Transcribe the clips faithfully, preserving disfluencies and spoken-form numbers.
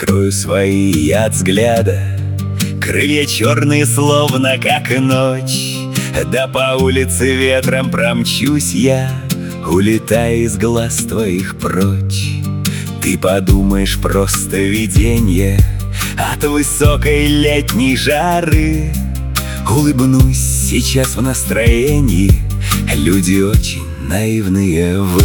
Скрою свои я от взгляда. Крылья черные, словно как ночь. Да по улице ветром промчусь я, улетая из глаз твоих прочь. Ты подумаешь, просто виденье от высокой летней жары. Улыбнусь сейчас в настроении, люди очень наивные вы.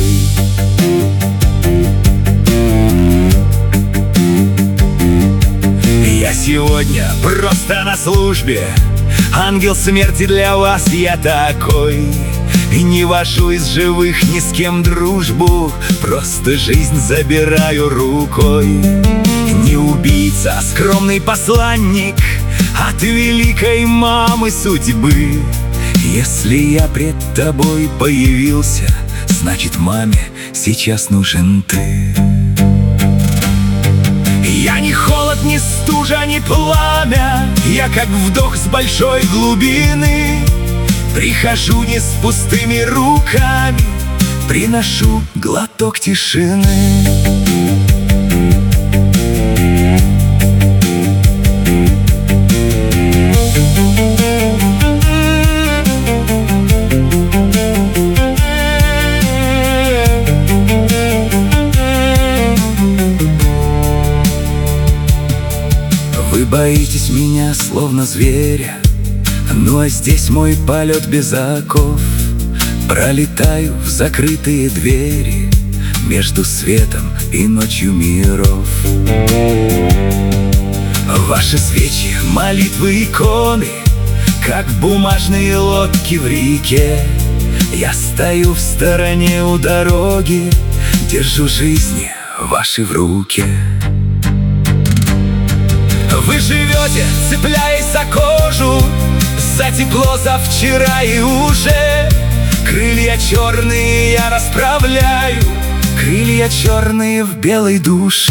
Я сегодня просто на службе, ангел смерти для вас я такой. И не вожу из живых ни с кем дружбу, просто жизнь забираю рукой. Не убийца, а скромный посланник от великой мамы судьбы. Если я пред тобой появился, значит, маме сейчас нужен ты. Я не холод, не стужа, не пламя, я как вдох с большой глубины. Прихожу не с пустыми руками, приношу глоток тишины. Вы боитесь меня, словно зверя, ну а здесь мой полет без оков. Пролетаю в закрытые двери между светом и ночью миров. Ваши свечи, молитвы, иконы, как бумажные лодки в реке. Я стою в стороне у дороги, держу жизни ваши в руке. Вы живете, цепляясь за кожу, за тепло, за вчера и уже. Крылья черные я расправляю, крылья черные в белой душе.